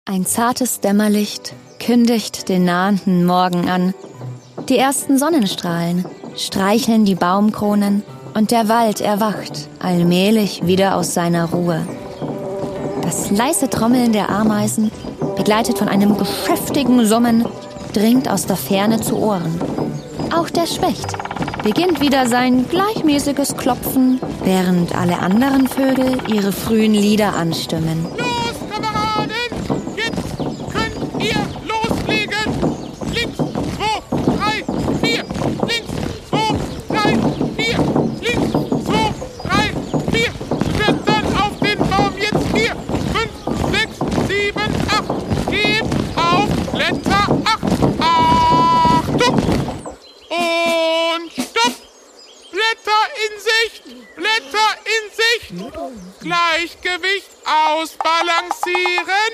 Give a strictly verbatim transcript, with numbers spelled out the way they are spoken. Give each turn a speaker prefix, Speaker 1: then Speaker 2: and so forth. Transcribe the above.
Speaker 1: Ein zartes Dämmerlicht kündigt den nahenden Morgen an. Die ersten Sonnenstrahlen streicheln die Baumkronen und der Wald erwacht allmählich wieder aus seiner Ruhe. Das leise Trommeln der Ameisen, begleitet von einem geschäftigen Summen, dringt aus der Ferne zu Ohren. Auch der Specht beginnt wieder sein gleichmäßiges Klopfen, während alle anderen Vögel ihre frühen Lieder anstimmen.
Speaker 2: Los, Kameraden! Jetzt könnt ihr loslegen! Links, zwei, drei, vier! Links, zwei, drei, vier! Links, zwei, drei, vier! Klettern auf den Baum jetzt vier, fünf, sechs, sieben, acht! Geht auf Blätter acht! Achtung! Und stopp! Blätter in Sicht! Blätter in Sicht! Gleichgewicht ausbalancieren!